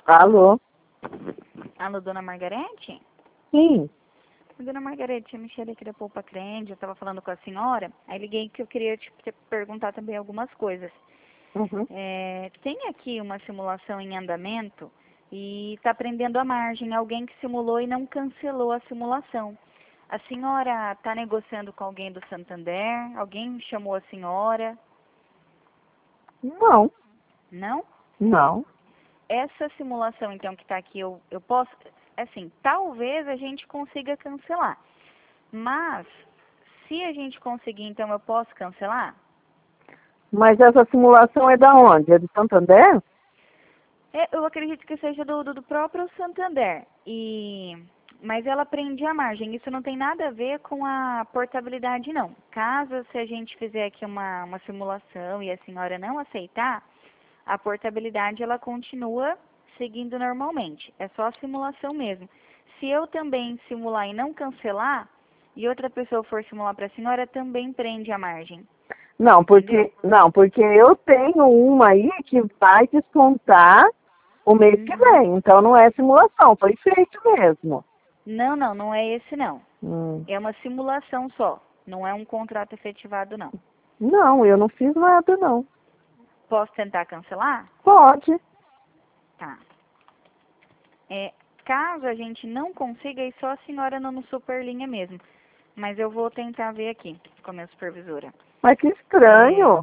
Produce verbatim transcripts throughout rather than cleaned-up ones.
Alô? Alô, dona Margarete? Sim. Dona Margarete, a Michelle aqui da Poupa Crente, eu estava falando com a senhora, aí liguei que eu queria te, te perguntar também algumas coisas. Uhum. É, tem aqui uma simulação em andamento e está prendendo a margem, alguém que simulou e não cancelou a simulação. A senhora está negociando com alguém do Santander? Alguém chamou a senhora? Não, Não? não. Essa simulação, então, que está aqui, eu, eu posso... Assim, talvez a gente consiga cancelar. Mas, se a gente conseguir, então, eu posso cancelar? Mas essa simulação é da onde? É do Santander? É, eu acredito que seja do, do, do próprio Santander. E... Mas ela prende a margem. Isso não tem nada a ver com a portabilidade, não. Caso se a gente fizer aqui uma, uma simulação e a senhora não aceitar, a portabilidade ela continua seguindo normalmente. É só a simulação mesmo. Se eu também simular e não cancelar, e outra pessoa for simular para a senhora, também prende a margem. Não, porque Entendeu? não, porque eu tenho uma aí que vai descontar o mês que Uhum. vem. Então não é simulação, foi feito mesmo. Não, não, não é esse não. Hum. É uma simulação só. Não é um contrato efetivado, não. Não, eu não fiz nada, não. Posso tentar cancelar? Pode. Tá. É, caso a gente não consiga, aí só a senhora não no Superlinha mesmo. Mas eu vou tentar ver aqui com a minha supervisora. Mas que É, estranho.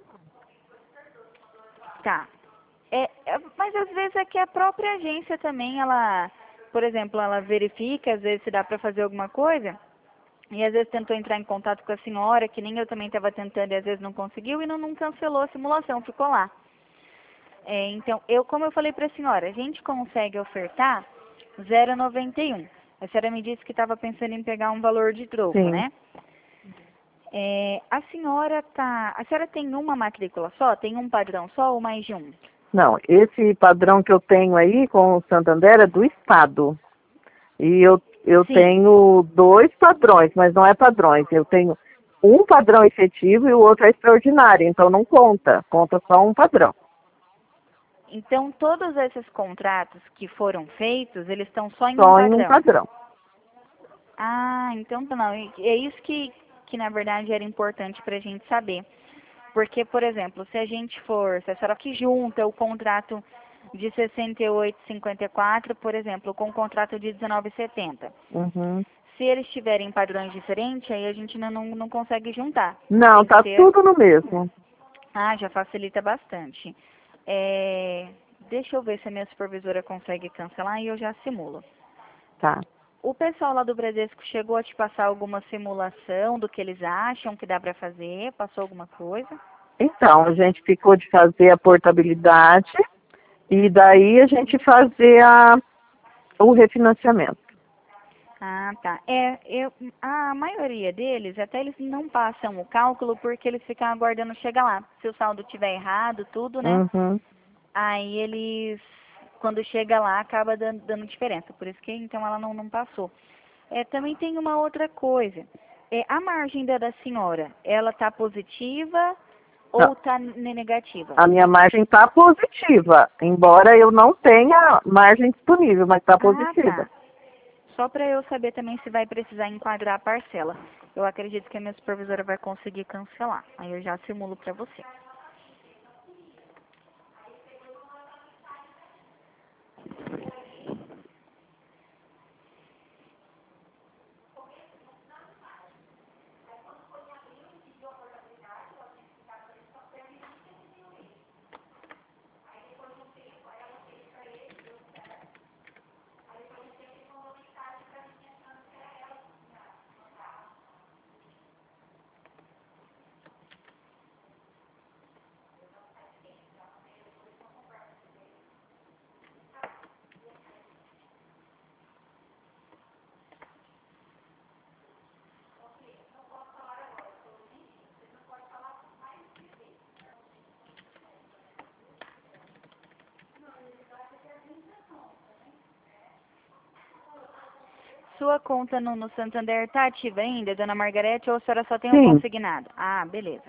tá. É, é, mas às vezes é que a própria agência também, ela, por exemplo, ela verifica, às vezes se dá para fazer alguma coisa, e às vezes tentou entrar em contato com a senhora, que nem eu também estava tentando e às vezes não conseguiu, e não, não cancelou a simulação, ficou lá. É, então, eu, como eu falei para a senhora, a gente consegue ofertar zero vírgula noventa e um. A senhora me disse que estava pensando em pegar um valor de troco, Sim. né? É, a senhora tá, a senhora tem uma matrícula só? Tem um padrão só ou mais de um? Não, esse padrão que eu tenho aí com o Santander é do Estado. E eu, eu Sim. tenho dois padrões, mas não é padrões. Eu tenho um padrão efetivo e o outro é extraordinário. Então não conta, conta só um padrão. Então, todos esses contratos que foram feitos, eles estão só em um Só em um padrão. padrão. Ah, então tá, não. E é isso que, que na verdade era importante para a gente saber. Porque, por exemplo, se a gente for, se a senhora que junta o contrato de sessenta e oito e cinquenta e quatro, por exemplo, com o contrato de dezenove e setenta. Uhum. Se eles tiverem padrões diferentes, aí a gente não, não, não consegue juntar. Não, Tem que tá ser. tudo no mesmo. Ah, já facilita bastante. É, deixa eu ver se a minha supervisora consegue cancelar e eu já simulo. Tá. O pessoal lá do Bradesco chegou a te passar alguma simulação do que eles acham que dá para fazer? Passou alguma coisa? Então, a gente ficou de fazer a portabilidade e daí a gente fazer a, o refinanciamento. Ah, tá. É, eu, a maioria deles, até eles não passam o cálculo porque eles ficam aguardando chegar lá. Se o saldo tiver errado, tudo, né? Uhum. Aí eles, quando chega lá, acaba dando, dando diferença. Por isso que então ela não, não passou. É, também tem uma outra coisa. É, a margem da, da senhora, ela tá positiva Não, ou tá ne- negativa? a minha margem está positiva, embora eu não tenha margem disponível, mas está Ah, positiva. tá. Só para eu saber também se vai precisar enquadrar a parcela. Eu acredito que a minha supervisora vai conseguir cancelar. Aí eu já simulo para você. Sua conta no, no Santander tá ativa ainda, dona Margarete, ou a senhora só tem o Sim, consignado? Ah, beleza.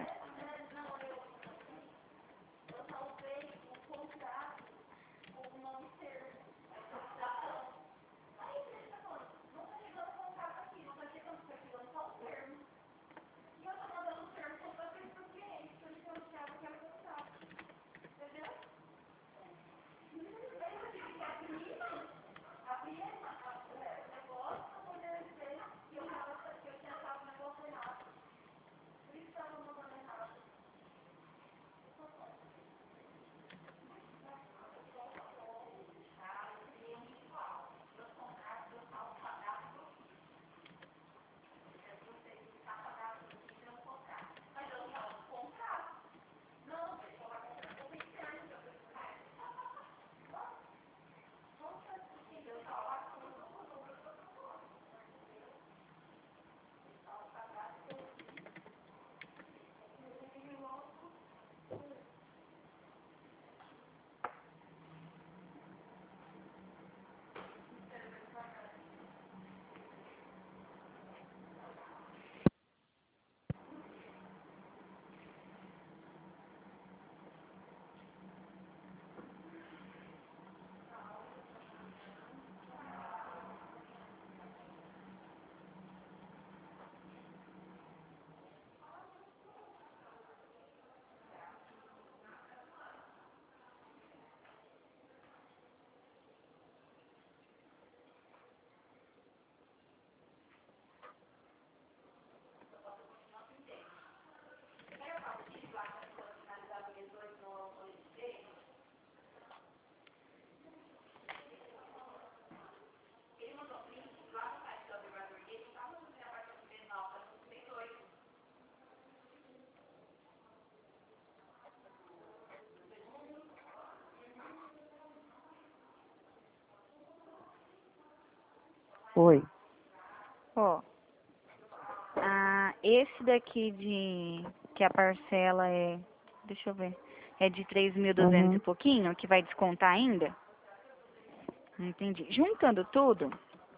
Oi. Ó, ah, esse daqui de que a parcela é, deixa eu ver, é de três mil e duzentos e Uhum. pouquinho, que vai descontar ainda? Entendi. Juntando tudo,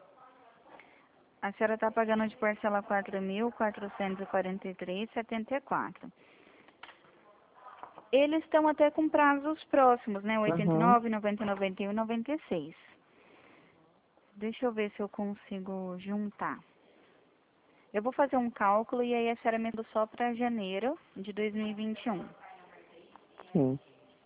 a senhora está pagando de parcela quatro mil quatrocentos e quarenta e três reais e setenta e quatro. Eles estão até com prazos próximos, né? oitenta e Uhum. nove, noventa, noventa e um e noventa e seis. Deixa eu ver se eu consigo juntar. Eu vou fazer um cálculo e aí a senhora me manda só para janeiro de dois mil e vinte e um. Sim.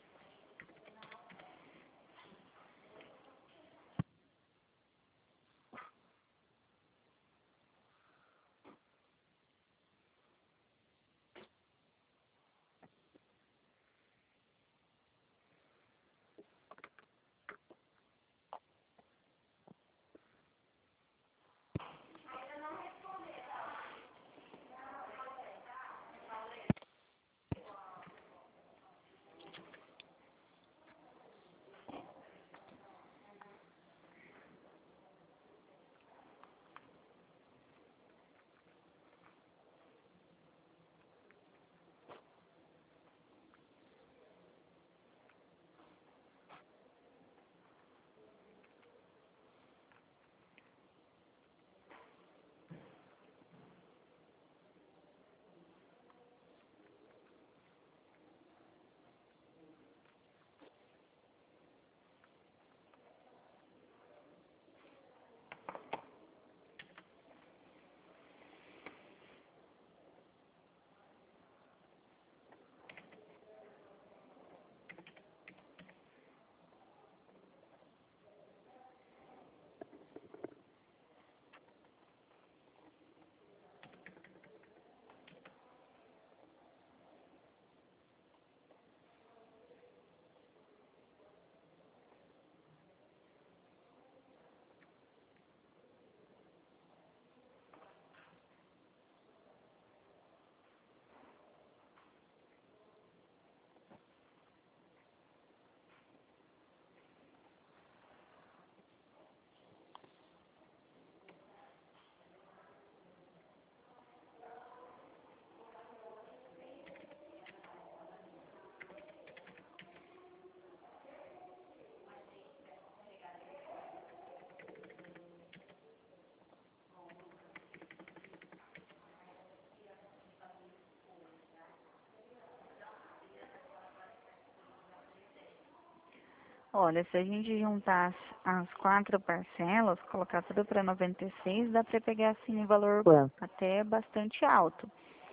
Olha, se a gente juntar as, as quatro parcelas, colocar tudo para noventa e seis, dá para pegar assim um valor Quanto? até bastante alto.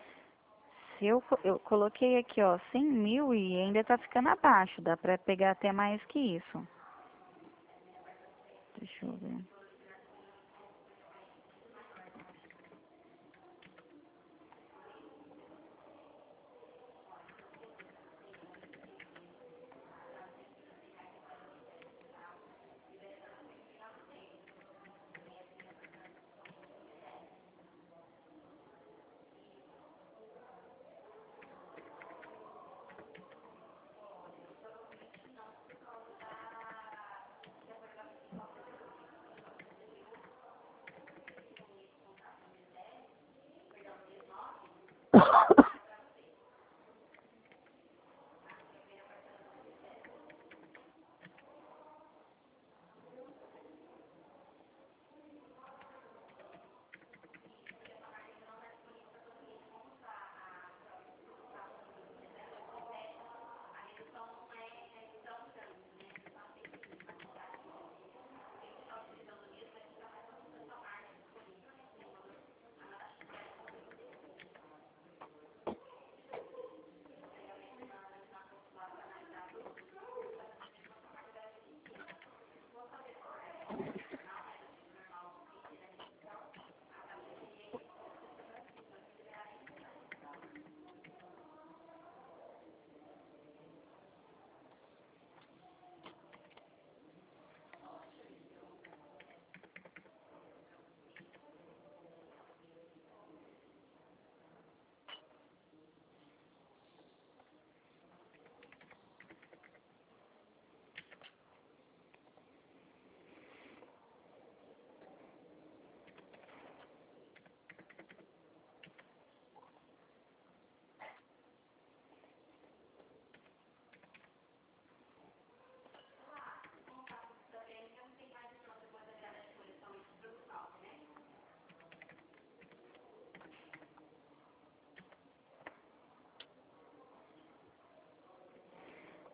Se eu, co- eu coloquei aqui, ó, cem mil e ainda tá ficando abaixo, dá para pegar até mais que isso. Deixa eu ver.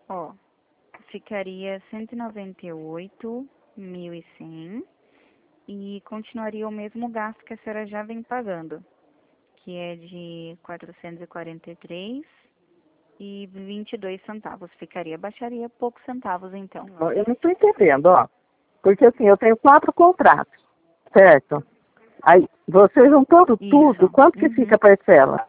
Ó, ficaria cento e noventa e oito mil e cem e continuaria o mesmo gasto que a senhora já vem pagando, que é de quatrocentos e quarenta e três e vinte e dois centavos. Ficaria, baixaria poucos centavos então. Eu não estou entendendo, ó. Porque assim, eu tenho quatro contratos, certo? Aí, você juntando tudo, Isso. quanto que Uhum. fica a parcela?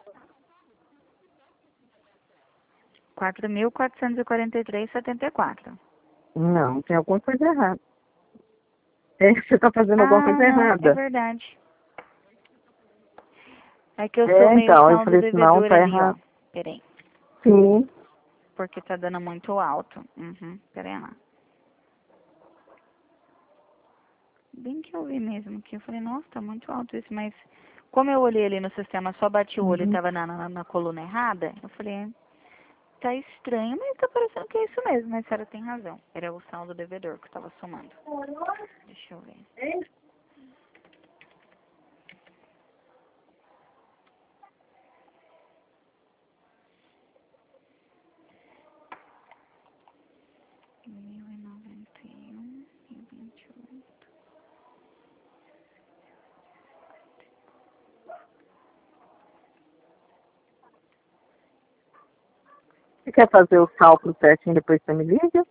quatro mil quatrocentos e quarenta e três vírgula setenta e quatro. Não, tem alguma coisa errada. É, você está fazendo alguma Ah, coisa não, é errada. verdade. É que eu sou É, meio então, eu saldo falei assim, não, devedor tá ali, ó. errado. Peraí. Sim. Porque tá dando muito alto. Uhum, peraí lá. Bem que eu vi mesmo que eu falei, nossa, tá muito alto isso, mas como eu olhei ali no sistema, só bati o olho e Uhum. tava na, na, na coluna errada, eu falei, tá estranho, mas tá parecendo que é isso mesmo, mas a senhora tem razão. Era o saldo devedor que eu tava somando. Deixa eu ver. Mil e noventa e um e vinte e oito. Você quer fazer o cálculo certinho, depois você me liga?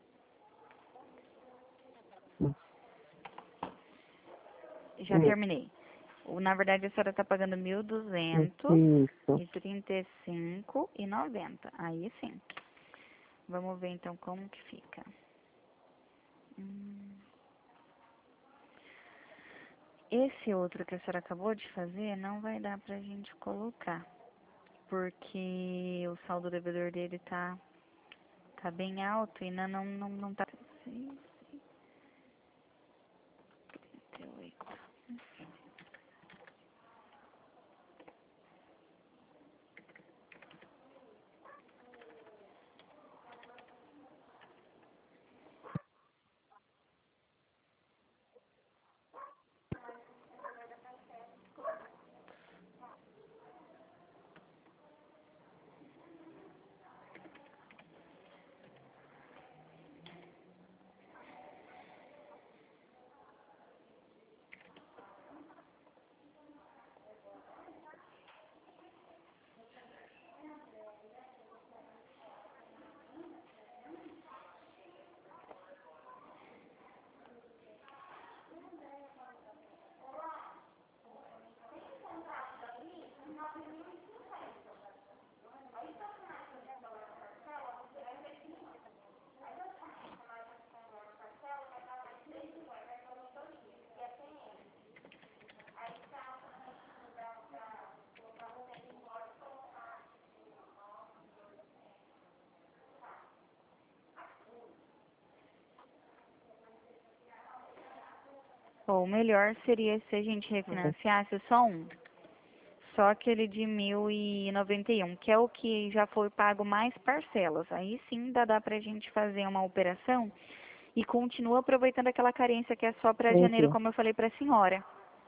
Já Isso. terminei. O- Na verdade, a senhora tá pagando mil duzentos Isso. e trinta e cinco e noventa. Aí sim. Vamos ver então como que fica. Hum. Esse outro que a senhora acabou de fazer não vai dar pra gente colocar, porque o saldo devedor dele tá, tá bem alto e ainda não, não, não tá. trinta e oito. Ou o melhor seria se a gente refinanciasse só um. Só aquele de mil e noventa e um, que é o que já foi pago mais parcelas. Aí sim dá, dá pra gente fazer uma operação e continua aproveitando aquela carência que é só para janeiro, Entendi. como eu falei para a senhora.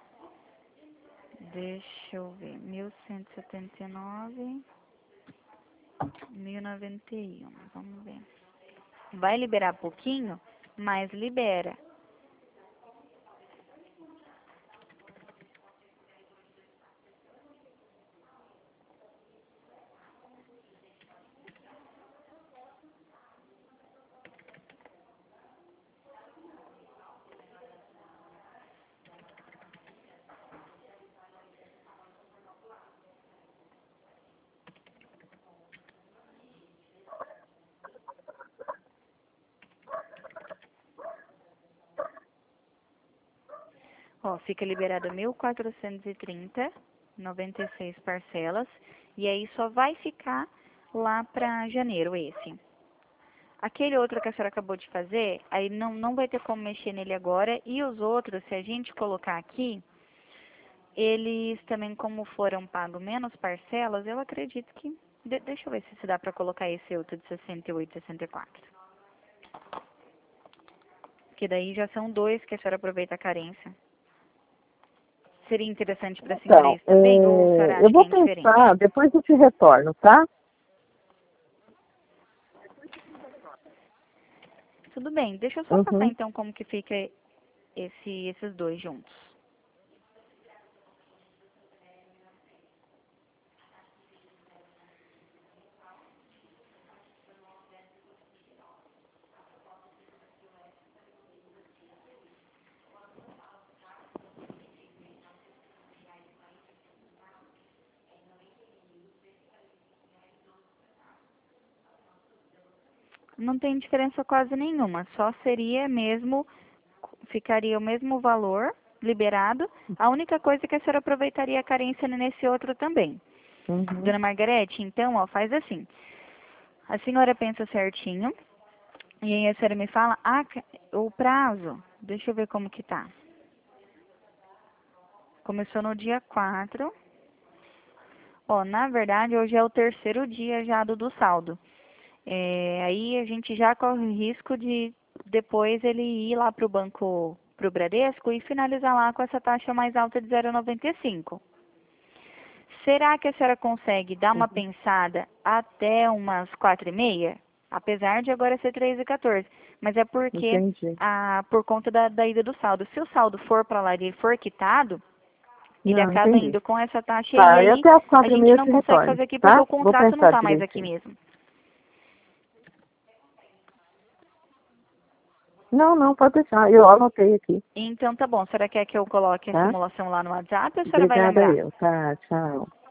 Deixa eu ver, mil cento e setenta e nove, mil e noventa e um, vamos ver. Vai liberar pouquinho, mas libera. Ó, fica liberado mil quatrocentos e trinta, noventa e seis parcelas, e aí só vai ficar lá para janeiro esse. Aquele outro que a senhora acabou de fazer, aí não, não vai ter como mexer nele agora, e os outros, se a gente colocar aqui, eles também, como foram pagos menos parcelas, eu acredito que... de- deixa eu ver se se dá para colocar esse outro de sessenta e oito, sessenta e quatro. Que daí já são dois que a senhora aproveita a carência. Seria interessante para a senhora Então, isso também? Ou a senhora é, eu acha que é vou indiferente? pensar, depois eu te retorno, tá? Tudo bem, deixa eu só Uhum. passar então como que fica esse, esses dois juntos. Não tem diferença quase nenhuma, só seria mesmo, ficaria o mesmo valor liberado. A única coisa é que a senhora aproveitaria a carência nesse outro também. Uhum. Dona Margarete, então, ó, faz assim. A senhora pensa certinho, e aí a senhora me fala, ah, o prazo, deixa eu ver como que tá. Começou no dia quatro. Ó, na verdade, hoje é o terceiro dia já do, do saldo. É, aí a gente já corre o risco de depois ele ir lá para o banco, para o Bradesco e finalizar lá com essa taxa mais alta de zero vírgula noventa e cinco. Será que a senhora consegue dar uma Uhum. pensada até umas quatro e meia? Apesar de agora ser três e quatorze. Mas é porque, Entendi. a, por conta da, da ida do saldo. Se o saldo for para lá e ele for quitado, ele Não, acaba entendi. indo com essa taxa e Tá, e aí até as a quatro e gente meia eu não te consegue retorno, fazer aqui porque tá? o Vou contrato não pensar está mais aqui direitinho. mesmo. Não, não, pode deixar. Eu anotei aqui, Então tá bom. A senhora quer que eu coloque a tá? simulação lá no WhatsApp ou a senhora vai Obrigada lembrar? eu, tá? Tchau.